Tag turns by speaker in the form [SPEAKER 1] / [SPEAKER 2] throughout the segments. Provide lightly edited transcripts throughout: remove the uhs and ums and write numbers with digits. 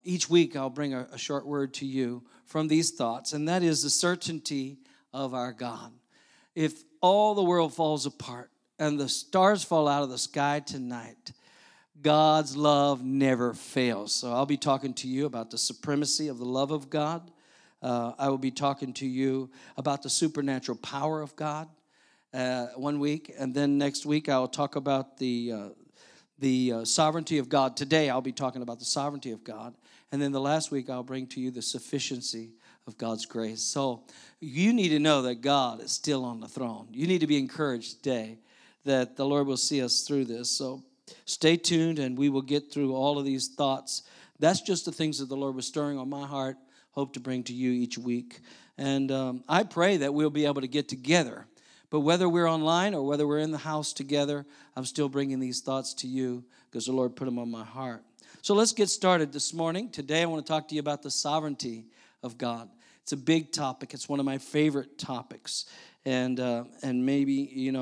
[SPEAKER 1] each week I'll bring a short word to you from these thoughts, and that is the certainty of our God. If all the world falls apart and the stars fall out of the sky tonight, God's love never fails. So I'll be talking to you about the supremacy of the love of God. I will be talking to you about the supernatural power of God 1 week, and then next week I'll talk about the sovereignty of God. Today I'll be talking about the sovereignty of God, and then the last week I'll bring to you the sufficiency of God's grace. So you need to know that God is still on the throne. You need to be encouraged today that the Lord will see us through this. So stay tuned, and we will get through all of these thoughts. That's just the things that the Lord was stirring on my heart, hope to bring to you each week. And I pray that we'll be able to get together. But whether we're online or whether we're in the house together, I'm still bringing these thoughts to you because the Lord put them on my heart. So let's get started this morning. Today I want to talk to you about the sovereignty of God. It's a big topic. It's one of my favorite topics. And maybe,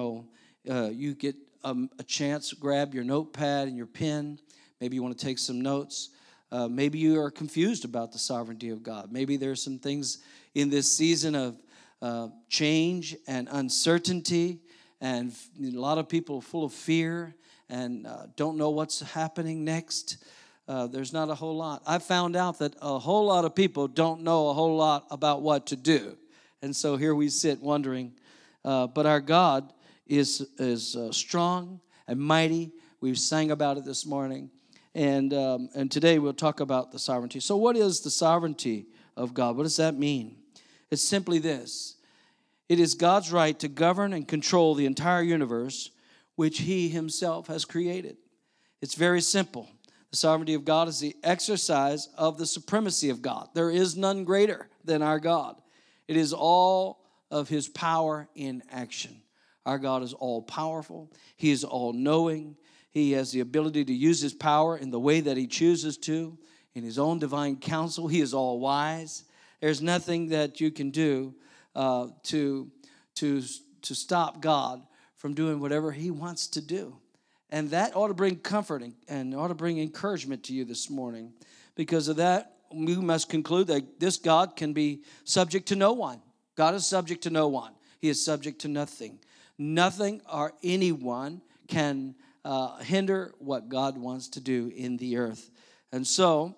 [SPEAKER 1] you get a chance, grab your notepad and your pen. Maybe you want to take some notes. Maybe you are confused about the sovereignty of God. Maybe there's some things in this season of change and uncertainty, and a lot of people are full of fear and don't know what's happening next. There's not a whole lot. I found out that a whole lot of people don't know a whole lot about what to do, and so here we sit wondering. But our God is strong and mighty. We sang about it this morning, and today we'll talk about the sovereignty. So what is the sovereignty of God? What does that mean? It's simply this. It is God's right to govern and control the entire universe, which he himself has created. It's very simple. The sovereignty of God is the exercise of the supremacy of God. There is none greater than our God. It is all of his power in action. Our God is all-powerful. He is all-knowing. He has the ability to use his power in the way that he chooses to, in his own divine counsel. He is all-wise. There's nothing that you can do to stop God from doing whatever he wants to do. And that ought to bring comfort and ought to bring encouragement to you this morning. Because of that, we must conclude that this God can be subject to no one. God is subject to no one. He is subject to nothing. Nothing or anyone can hinder what God wants to do in the earth. And so,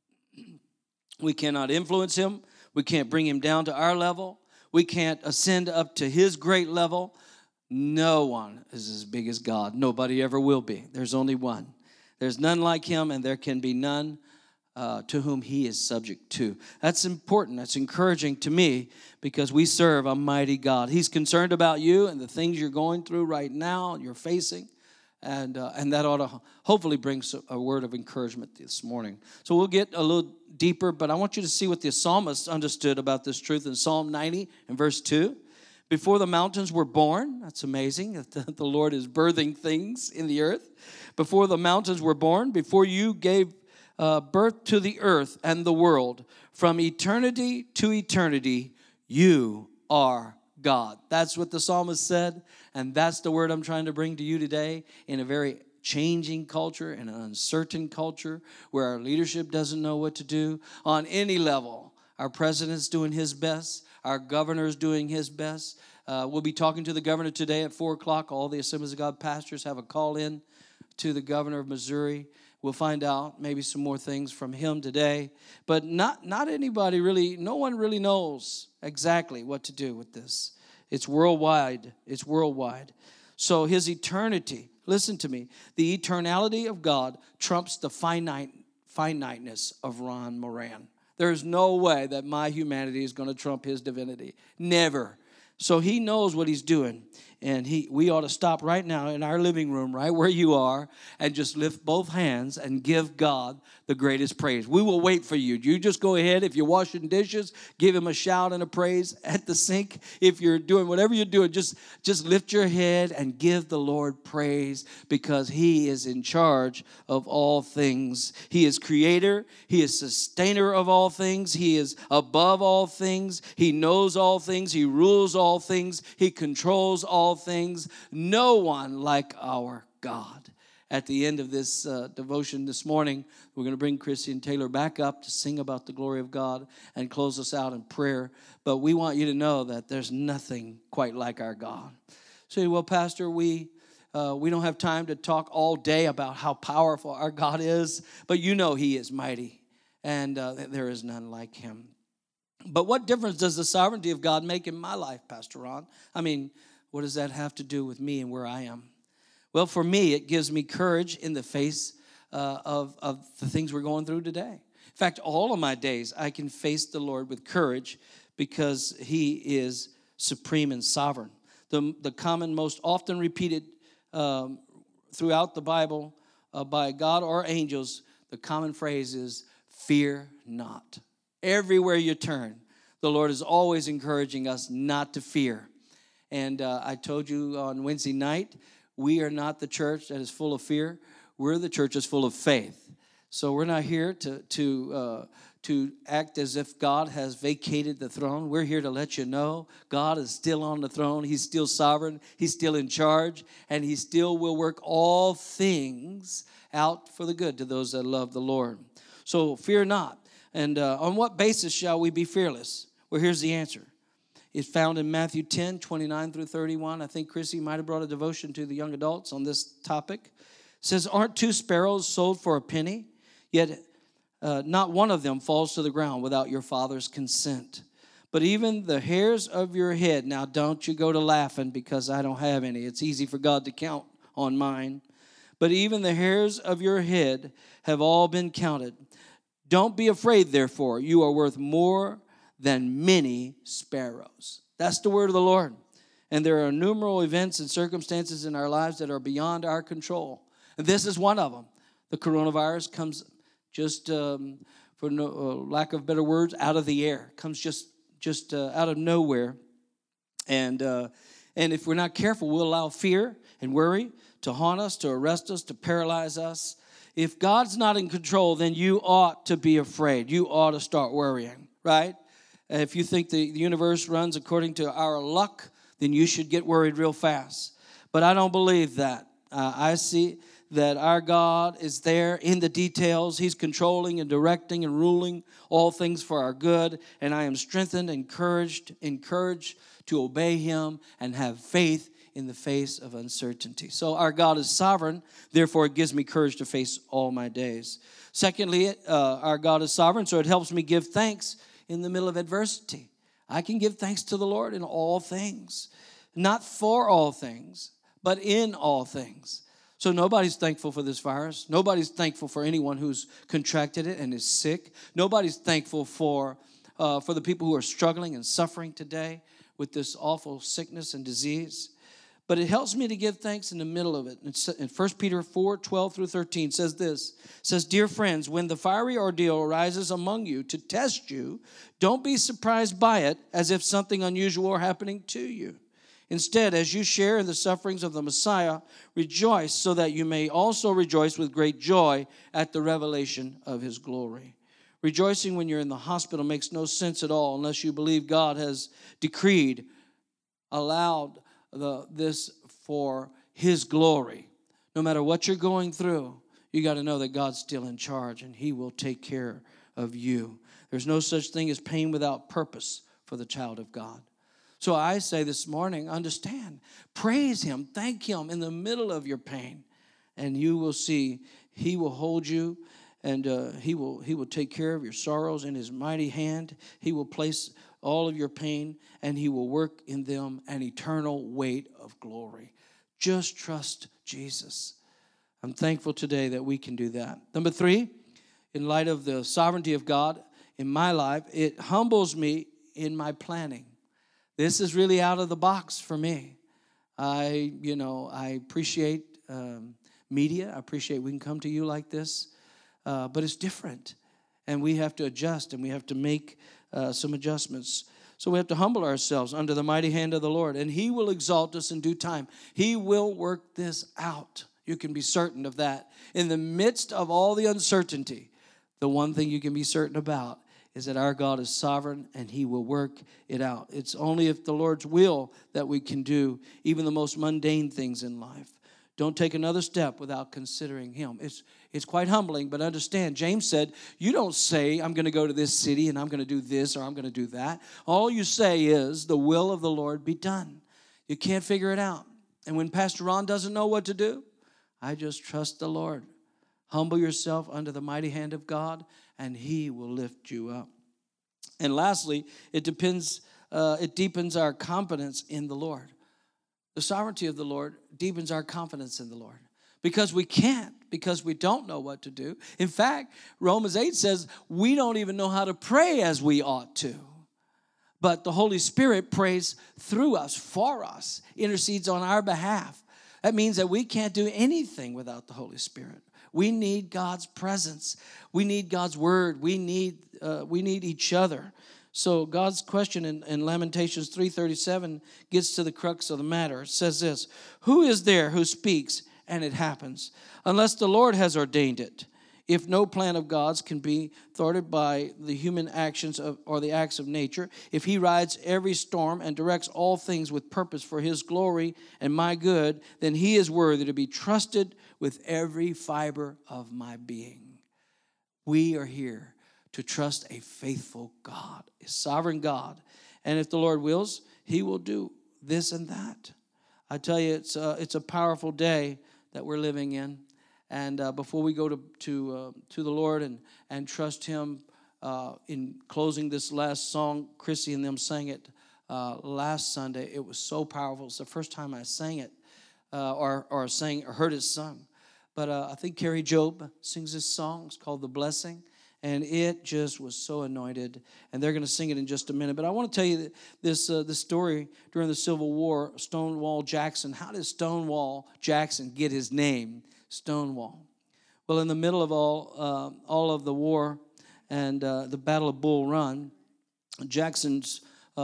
[SPEAKER 1] we cannot influence him. We can't bring him down to our level. We can't ascend up to his great level. No one is as big as God. Nobody ever will be. There's only one. There's none like him, and there can be none to whom he is subject to. That's important. That's encouraging to me because we serve a mighty God. He's concerned about you and the things you're going through right now, you're facing. And that ought to hopefully bring a word of encouragement this morning. So we'll get a little deeper, but I want you to see what the psalmist understood about this truth in Psalm 90 and verse 2. Before the mountains were born, that's amazing that the Lord is birthing things in the earth. Before the mountains were born, before you gave birth to the earth and the world, from eternity to eternity, you are God. That's what the psalmist said, and that's the word I'm trying to bring to you today in a very changing culture, in an uncertain culture where our leadership doesn't know what to do on any level. Our president's doing his best. Our governor's doing his best. We'll be talking to the governor today at 4 o'clock. All the Assemblies of God pastors have a call in to the governor of Missouri. We'll find out maybe some more things from him today. But not anybody really, no one really knows exactly what to do with this. It's worldwide. It's worldwide. So his eternity, listen to me, the eternality of God trumps the finiteness of Ron Moran. There's no way that my humanity is going to trump his divinity. Never. So he knows what he's doing. And we ought to stop right now in our living room, right where you are, and just lift both hands and give God the greatest praise. We will wait for you. You just go ahead. If you're washing dishes, give him a shout and a praise at the sink. If you're doing whatever you're doing, just lift your head and give the Lord praise because he is in charge of all things. He is creator. He is sustainer of all things. He is above all things. He knows all things. He rules all things. He controls all things. No one like our God. at the end of this devotion this morning, we're going to bring Christy and Taylor back up to sing about the glory of God and close us out in prayer. But we want you to know that there's nothing quite like our God. So, well, Pastor, we don't have time to talk all day about how powerful our God is, but you know He is mighty, and there is none like Him. But what difference does the sovereignty of God make in my life, Pastor Ron? I mean, what does that have to do with me and where I am? Well, for me, it gives me courage in the face of the things we're going through today. In fact, all of my days, I can face the Lord with courage because He is supreme and sovereign. The common, most often repeated throughout the Bible by God or angels, the common phrase is, fear not. Everywhere you turn, the Lord is always encouraging us not to fear. And I told you on Wednesday night, we are not the church that is full of fear. We're the church that's full of faith. So we're not here to act as if God has vacated the throne. We're here to let you know God is still on the throne. He's still sovereign. He's still in charge. And He still will work all things out for the good to those that love the Lord. So fear not. And on what basis shall we be fearless? Well, here's the answer. It's found in Matthew 10, 29 through 31. I think Chrissy might have brought a devotion to the young adults on this topic. It says, aren't 2 sparrows sold for a penny? Yet not one of them falls to the ground without your Father's consent. But even the hairs of your head, now don't you go to laughing because I don't have any. It's easy for God to count on mine. But even the hairs of your head have all been counted. Don't be afraid, therefore. You are worth more than many sparrows. That's the word of the Lord. And there are innumerable events and circumstances in our lives that are beyond our control. And this is one of them. The coronavirus comes just, for lack of better words, out of the air. Comes just out of nowhere. And if we're not careful, we'll allow fear and worry to haunt us, to arrest us, to paralyze us. If God's not in control, then you ought to be afraid. You ought to start worrying, right? If you think the universe runs according to our luck, then you should get worried real fast. But I don't believe that. I see that our God is there in the details. He's controlling and directing and ruling all things for our good. And I am strengthened, encouraged to obey Him and have faith in the face of uncertainty. So our God is sovereign. Therefore, it gives me courage to face all my days. Secondly, our God is sovereign, so it helps me give thanks in the middle of adversity. I can give thanks to the Lord in all things. Not for all things, but in all things. So nobody's thankful for this virus. Nobody's thankful for anyone who's contracted it and is sick. Nobody's thankful for the people who are struggling and suffering today with this awful sickness and disease. But it helps me to give thanks in the middle of it. In 1 Peter 4, 12 through 13 says this. It says, dear friends, when the fiery ordeal arises among you to test you, don't be surprised by it as if something unusual were happening to you. Instead, as you share in the sufferings of the Messiah, rejoice so that you may also rejoice with great joy at the revelation of His glory. Rejoicing when you're in the hospital makes no sense at all unless you believe God has decreed, allowed this for His glory. No matter what you're going through, you got to know that God's still in charge and He will take care of you. There's no such thing as pain without purpose for the child of God. So I say this morning, understand, praise Him, thank Him in the middle of your pain, and you will see He will hold you, and He will take care of your sorrows in His mighty hand. He will place all of your pain, and He will work in them an eternal weight of glory. Just trust Jesus. I'm thankful today that we can do that. Number 3, in light of the sovereignty of God in my life, it humbles me in my planning. This is really out of the box for me. I appreciate media. I appreciate we can come to you like this, but it's different, and we have to adjust, and we have to make some adjustments. So we have to humble ourselves under the mighty hand of the Lord, and He will exalt us in due time. He will work this out. You can be certain of that. In the midst of all the uncertainty, the one thing you can be certain about is that our God is sovereign and He will work it out. It's only if the Lord's will that we can do even the most mundane things in life. Don't take another step without considering him. It's quite humbling, but understand, James said, you don't say, I'm going to go to this city and I'm going to do this or I'm going to do that. All you say is, the will of the Lord be done. You can't figure it out. And when Pastor Ron doesn't know what to do, I just trust the Lord. Humble yourself under the mighty hand of God, and he will lift you up. And lastly, it deepens our confidence in the Lord. The sovereignty of the Lord deepens our confidence in the Lord. Because we can't, because we don't know what to do. In fact, Romans 8 says we don't even know how to pray as we ought to. But the Holy Spirit prays through us, for us, intercedes on our behalf. That means that we can't do anything without the Holy Spirit. We need God's presence. We need God's word. We need each other. So God's question in Lamentations 3:37 gets to the crux of the matter. It says this, who is there who speaks and it happens, unless the Lord has ordained it? If no plan of God's can be thwarted by the human actions or the acts of nature, if he rides every storm and directs all things with purpose for his glory and my good, then he is worthy to be trusted with every fiber of my being. We are here to trust a faithful God, a sovereign God. And if the Lord wills, he will do this and that. I tell you, it's a powerful day that we're living in. And before we go to the Lord and trust him, in closing this last song, Chrissy and them sang it last Sunday. It was so powerful. It's the first time I sang it or heard it sung. But I think Carrie Job sings this song. It's called The Blessing. And it just was so anointed. And they're going to sing it in just a minute. But I want to tell you this story during the Civil War, Stonewall Jackson. How did Stonewall Jackson get his name, Stonewall? Well, in the middle of all of the war and the Battle of Bull Run, Jackson's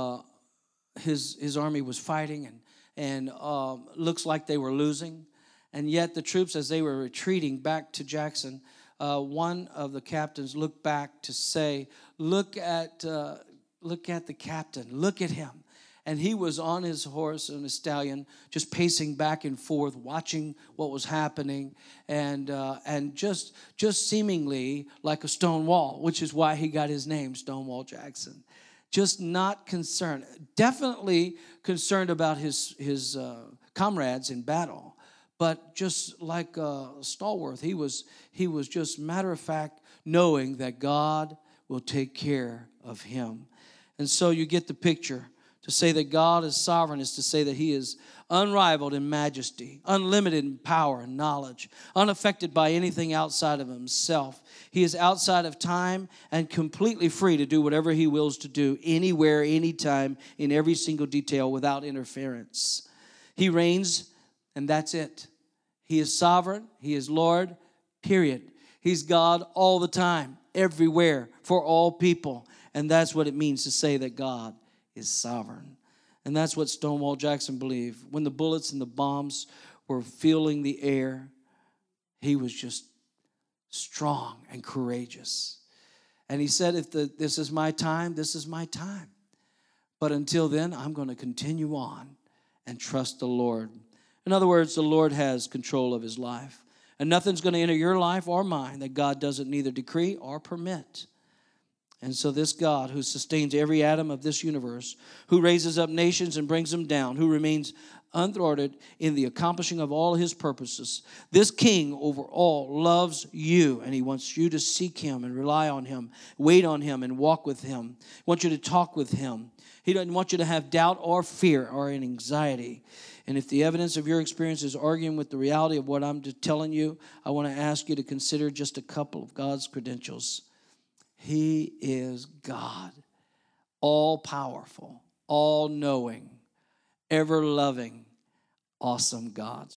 [SPEAKER 1] his army was fighting and looks like they were losing. And yet the troops, as they were retreating back to Jackson, one of the captains looked back to say, look at the captain, look at him. And he was on his horse and his stallion, just pacing back and forth, watching what was happening, and just seemingly like a stone wall, which is why he got his name, Stonewall Jackson. Just not concerned, definitely concerned about his comrades in battle. But just like Stallworth, he was just matter of fact, knowing that God will take care of him. And so you get the picture. To say that God is sovereign is to say that he is unrivaled in majesty, unlimited in power and knowledge, unaffected by anything outside of himself. He is outside of time and completely free to do whatever he wills to do, anywhere, anytime, in every single detail without interference. He reigns, and that's it. He is sovereign. He is Lord, period. He's God all the time, everywhere, for all people. And that's what it means to say that God is sovereign. And that's what Stonewall Jackson believed. When the bullets and the bombs were filling the air, he was just strong and courageous. And he said, if this is my time, this is my time. But until then, I'm going to continue on and trust the Lord. In other words, the Lord has control of his life. And nothing's going to enter your life or mine that God doesn't neither decree or permit. And so this God who sustains every atom of this universe, who raises up nations and brings them down, who remains unthwarted in the accomplishing of all his purposes, this King over all loves you, and he wants you to seek him and rely on him, wait on him and walk with him. He wants you to talk with him. He doesn't want you to have doubt or fear or anxiety. And if the evidence of your experience is arguing with the reality of what I'm telling you, I want to ask you to consider just a couple of God's credentials. He is God, all-powerful, all-knowing, ever-loving, awesome God.